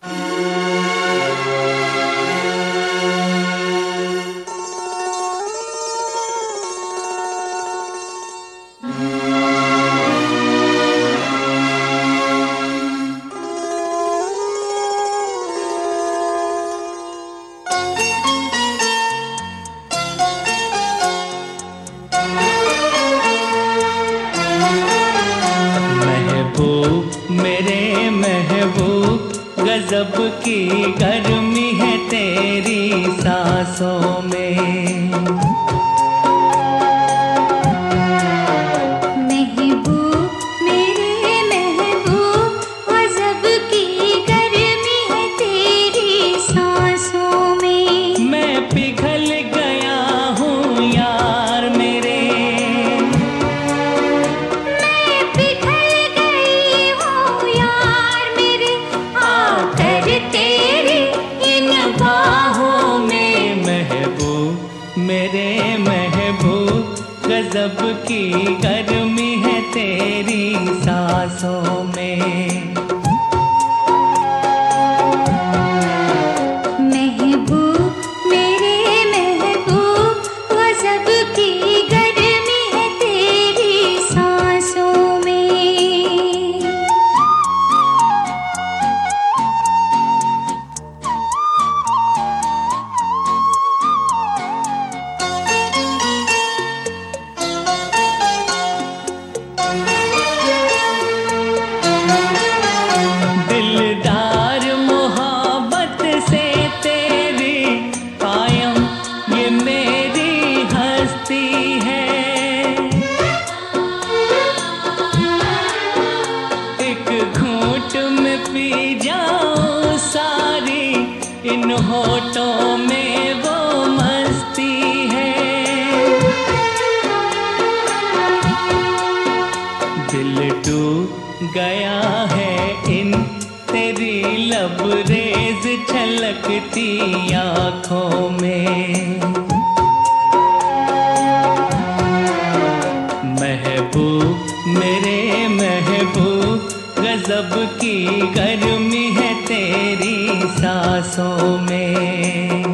मेरे महबूब गजब की गर्मी है तेरी सांसों में। महबूब मेरे महबूब गजब की गर्मी है तेरी सांसों में। मैं पिघल गया हूँ यार मेरे, मेरे महबूब गजब की गर्मी है तेरी सांसों में। महबूब मेरे महबूब गजब की गर्मी है तेरी सांसों में। पी जाऊं सारी इन होठों में वो मस्ती है। दिल डूब गया है इन तेरी लबरेज छलकती आँखों में। महबूब मेरे महबूब गजब की गर्मी है तेरी सांसों में।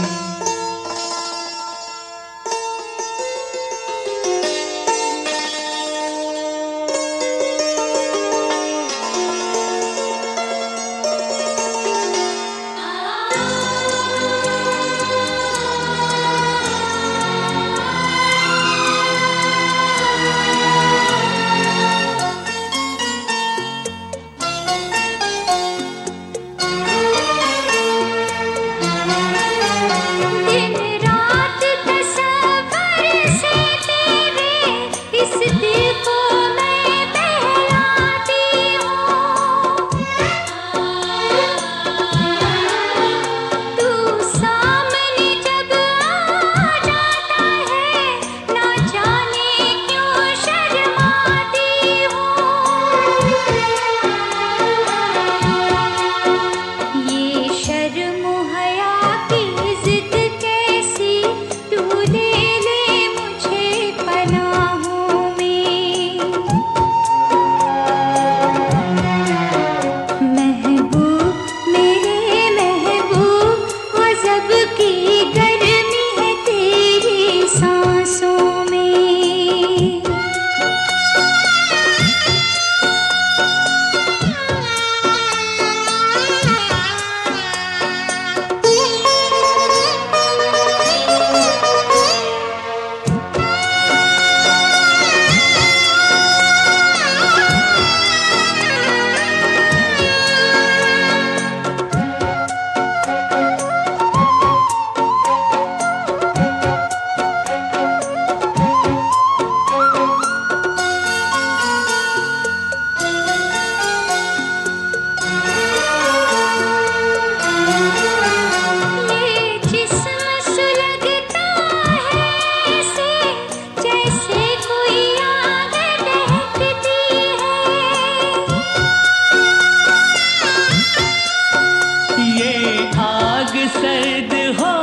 सर्द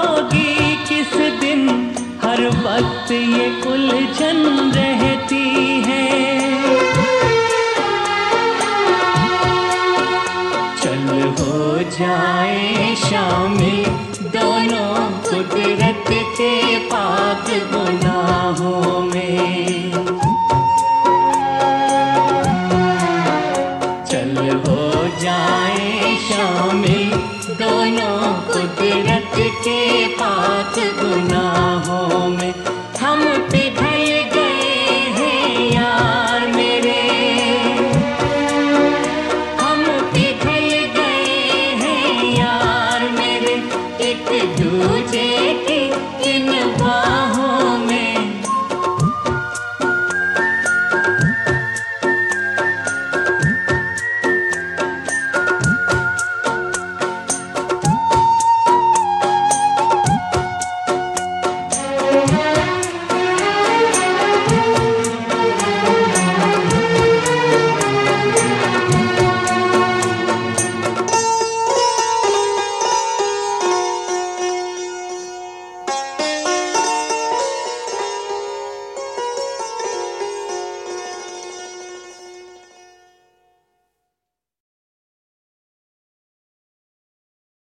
होगी किस दिन हर वक्त ये उलझन रहती है। चल हो जाए शामिल दोनों कुदरत के पाक गुनाहों में। चल हो जाए शामिल दोनों कुदरत के पाक गुनाहों में।